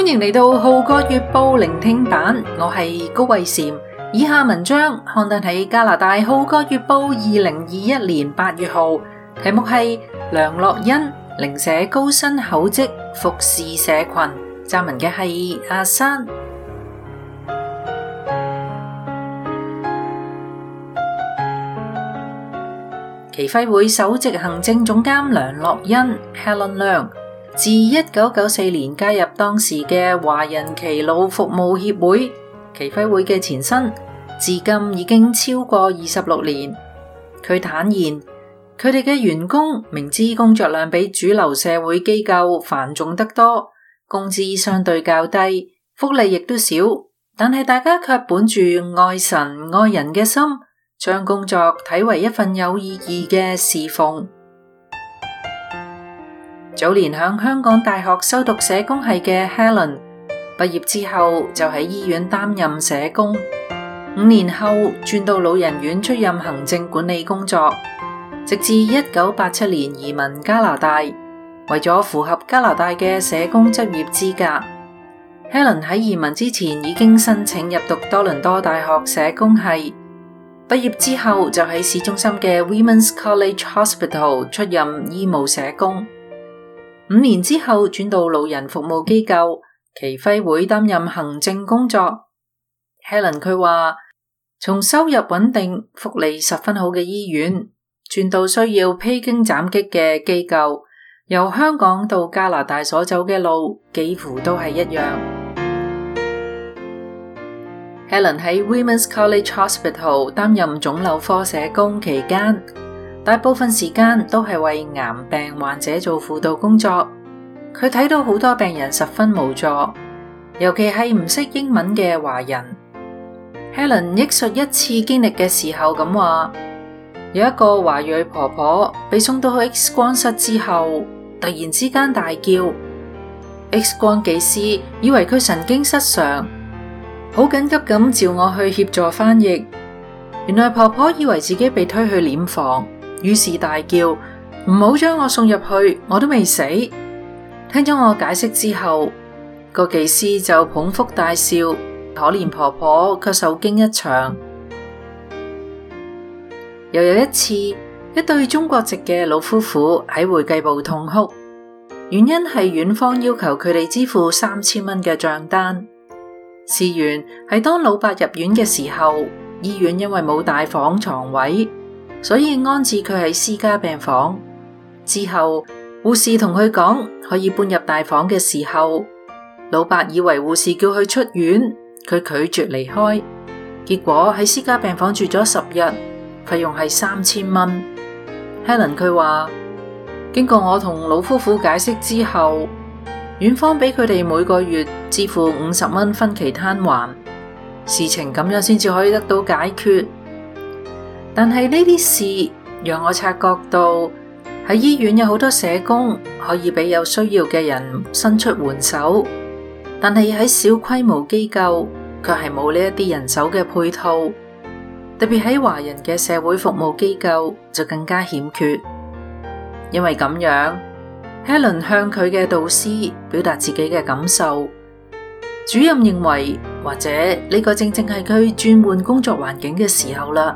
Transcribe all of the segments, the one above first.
歡迎嚟到《號角月報》聆聽版，我係高慧嬋。以下文章刊登喺加拿大《號角月報》2021年8月號，題目係梁樂欣零舍高薪厚職服侍社群，撰文嘅係阿珊。耆暉會首席行政總監梁樂欣 Helen Leung 自1994年加入當時嘅華人耆老服務協會，耆暉會嘅前身，至今已經超過26年。佢坦言，佢哋嘅員工明知工作量比主流社會機構繁重得多，工資相對較低，福利亦都少，但係大家卻本住愛神愛人嘅心，將工作睇為一份有意義嘅侍奉。早年響香港大學修讀社工系嘅 Helen， 畢業之後就喺醫院擔任社工，5年後轉到老人院出任行政管理工作，直至1987年移民加拿大。為咗符合加拿大嘅社工執業資格， Helen 喺移民之前已經申請入讀多倫多大學社工系。畢業之後就喺市中心嘅 Women's College Hospital 出任醫務社工，5年之後轉到老人服務機構耆暉會擔任行政工作。Helen 佢話，從收入穩定、福利十分好嘅醫院，轉到需要披荊斬棘嘅機構，由香港到加拿大所走嘅路幾乎都係一樣。Helen 喺 Women's College Hospital 擔任腫瘤科社工期間，大部分時間都係為癌病患者做輔導工作。佢睇到好多病人十分無助，尤其係唔識英文嘅華人。Helen 憶述一次經歷嘅時候咁話，有一個華裔婆婆被送到去 X 光室之後，突然之間大叫， X 光技師以為佢神經失常，好緊急咁召我去協助翻譯。原來婆婆以為自己被推去殮房，於是大叫，唔好將我送入去，我都未死。聽咗我解釋之後，個技師就捧腹大笑，可憐婆婆卻受驚一場。又有一次，一對中國籍嘅老夫婦喺會計部痛哭，原因係院方要求佢哋支付3000蚊嘅賬單。事緣係當老伯入院嘅時候，醫院因為冇大房床位，所以安置佢喺私家病房。之後護士同佢講可以搬入大房嘅時候，老伯以為護士叫佢出院，佢拒絕離開，結果喺私家病房住咗10日，費用係3000蚊。Helen 佢話，經過我同老夫婦解釋之後，院方俾佢哋每個月支付50蚊分期攤還，事情咁樣先至可以得到解決。但係呢啲事讓我察覺到喺醫院有好多社工可以俾有需要嘅人伸出援手，但係喺小規模機構卻係冇呢一啲人手嘅配套，特別喺華人嘅社會服務機構就更加欠缺。因為咁樣，Helen 向佢嘅導師表達自己嘅感受，主任認為或者呢個正正係佢轉換工作環境嘅時候啦。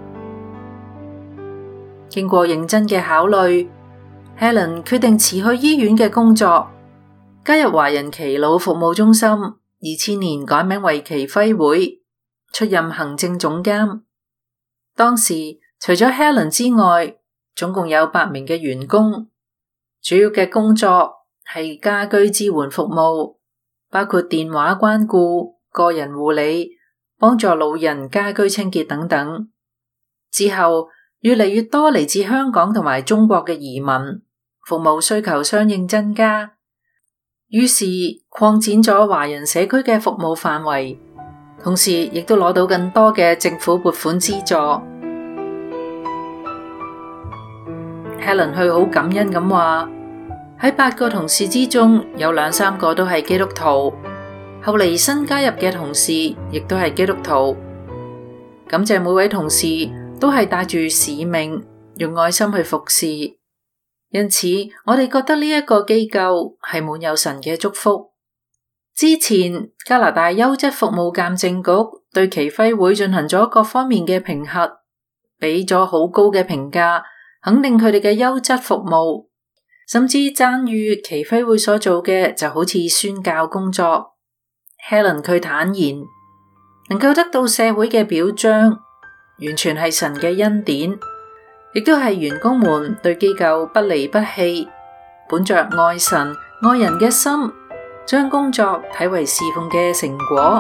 經過認真嘅考慮， Helen 決定辭去醫院嘅工作，加入華人耆老服務中心，2000年改名為耆暉會，出任行政總監。當時除咗 Helen 之外，總共有8名嘅員工，主要嘅工作係家居支援服務，包括電話關顧、個人護理、幫助老人家居清潔等等。之後越嚟越多嚟自香港同埋中國嘅移民，服務需求相應增加，於是擴展咗華人社區嘅服務範圍，同時亦都攞到更多嘅政府撥款資助。Helen 佢好感恩咁話，喺8個同事之中有2-3個都係基督徒，後嚟新加入嘅同事亦都係基督徒。感謝每位同事都係帶住使命，用愛心去服侍，因此我哋覺得呢一個機構係滿有神嘅祝福。 之前加拿大優質服務鑑證局對耆暉會進行咗各方面嘅評核，俾咗好高嘅評價，肯定佢哋嘅優質服務，甚至讚譽耆暉會所做嘅就好似宣教工作。Helen 佢坦言，能夠得到社會嘅表彰，完全係神嘅恩典，亦都係員工們對機構不離不棄，本着愛神愛人嘅心，將工作睇為侍奉嘅成果。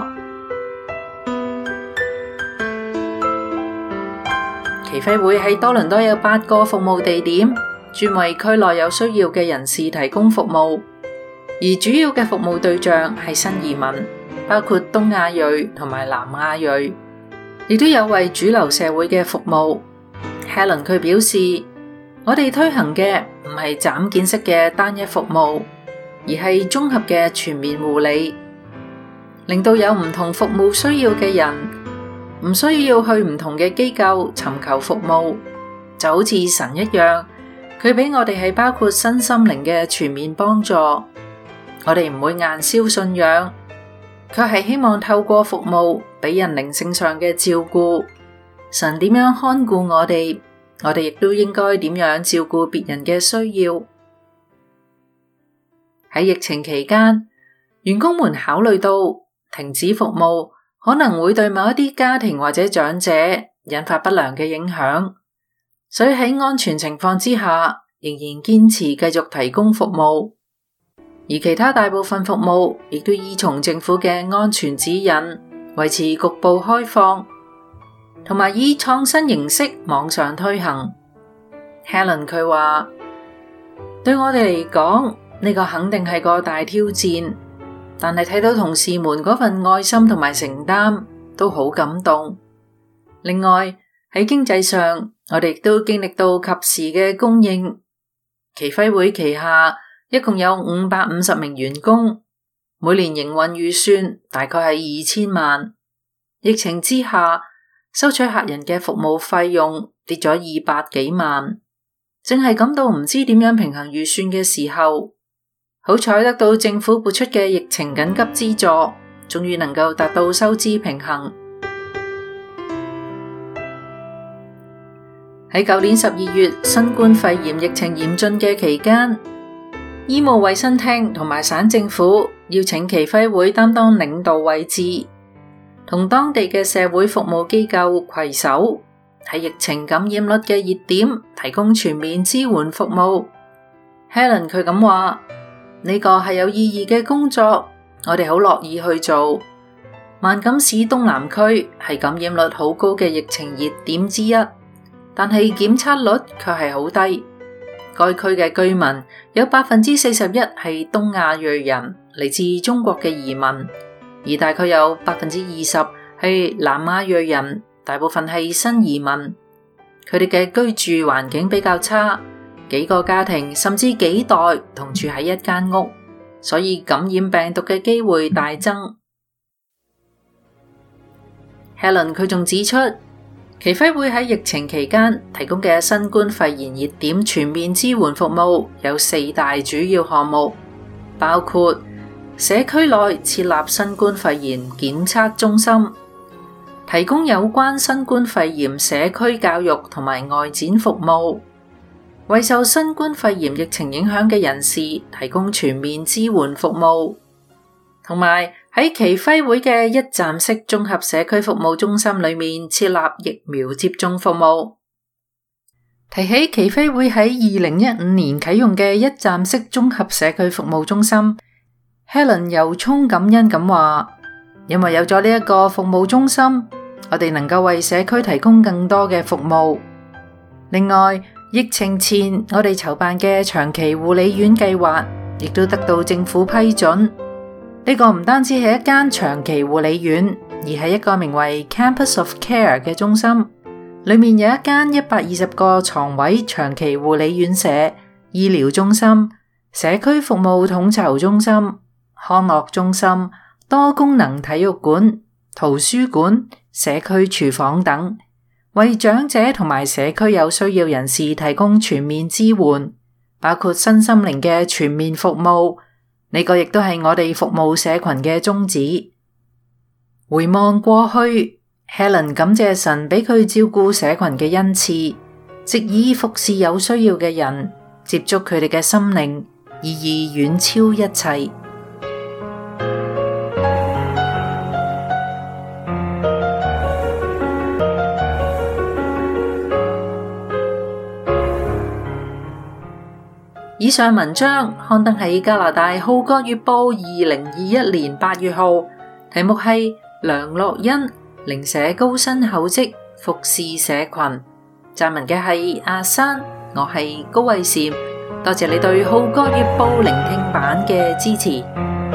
耆暉會喺多倫多有8個服務地點，專為區內有需要嘅人士提供服務，而主要嘅服務對象係新移民，包括東亞裔同埋南亞裔，亦都有為主流社會嘅服務。Helen 佢表示，我哋推行嘅唔係斬件式嘅單一服務，而係綜合嘅全面護理，令到有唔同服務需要嘅人唔需要去唔同嘅機構尋求服務，就好似神一樣，佢俾我哋係包括身心靈嘅全面幫助。我哋唔會硬銷信仰，卻係希望透過服務俾人靈性上嘅照顧。神點樣看顧我哋亦都應該點樣照顧別人嘅需要。喺疫情期間，員工們考慮到停止服務可能會對某一啲家庭或者長者引發不良嘅影響，所以喺安全情況之下，仍然堅持繼續提供服務。而其他大部分服務亦都依從政府嘅安全指引，維持局部開放，同埋以創新形式網上推行。Helen 佢話，對我哋嚟講，呢個肯定係個大挑戰，但係睇到同事們嗰份愛心同埋承擔，都好感動。另外喺經濟上，我哋亦都經歷到及時嘅供應。耆暉會旗下一共有550名員工，每年營運預算大概係2000萬。疫情之下，收取客人嘅服務費用跌咗200幾萬，正係感到唔知點樣平衡預算嘅時候，好彩得到政府撥出嘅疫情緊急資助，終於能夠達到收支平衡。喺舊年12月，新冠肺炎疫情嚴峻嘅期間，醫務衛生廳同埋省政府邀請耆暉會擔當領導位置，同當地嘅社會服務機構攜手，喺疫情感染率嘅熱點提供全面支援服務。Helen 佢咁話，呢個係有意義嘅工作，我哋好樂意去做。萬錦市東南區係感染率好高嘅疫情熱點之一，但係檢測率卻係好低。該區嘅居民有41%係東亞裔人，嚟自中國嘅移民，而大概有20%係南亞裔人，大部分係新移民。佢哋嘅居住環境比較差，幾個家庭甚至幾代同住喺一間屋，所以感染病毒嘅機會大增。Helen 佢仲指出，耆暉會喺疫情期間提供嘅新冠肺炎熱點全面支援服務有4大主要項目，包括社區內設立新冠肺炎檢測中心，提供有關新冠肺炎社區教育同埋外展服務，為受新冠肺炎疫情影響嘅人士提供全面支援服務，同埋喺耆暉會嘅一站式綜合社區服務中心裏面設立疫苗接種服務。提起耆暉會喺2015年啟用嘅一站式綜合社區服務中心， Helen 由衷感恩咁話，因為有咗呢一個服務中心，我哋能夠為社區提供更多嘅服務。另外，疫情前我哋籌辦嘅長期護理院計劃亦都得到政府批准。呢個唔單止係一間長期護理院，而係一個名為 Campus of Care 嘅中心，裏面有一間120個床位長期護理院舍、醫療中心、社區服務統籌中心、康樂中心、多功能體育館、圖書館、社區廚房等，為長者同埋社區有需要人士提供全面支援，包括身心靈嘅全面服務、 呢個亦都係我哋服務社群嘅宗旨。回望過去， Helen 感謝神俾佢照顧社群嘅恩賜，藉以服侍有需要嘅人，接觸佢哋嘅心靈，意義遠超一切。以上文章刊登喺加拿大《號角月報》2021年8月號，題目係梁樂欣零舍高薪厚職服侍社群。撰文嘅係阿珊，我係高慧嬋，多謝你對《號角月報》聆聽版嘅支持。